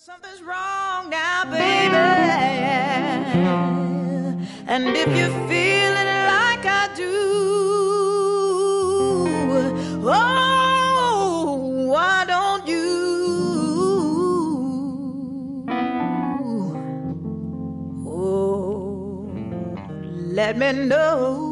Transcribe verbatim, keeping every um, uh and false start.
Something's wrong now, baby. And if you're feeling like I do, oh, why don't you oh, let me know?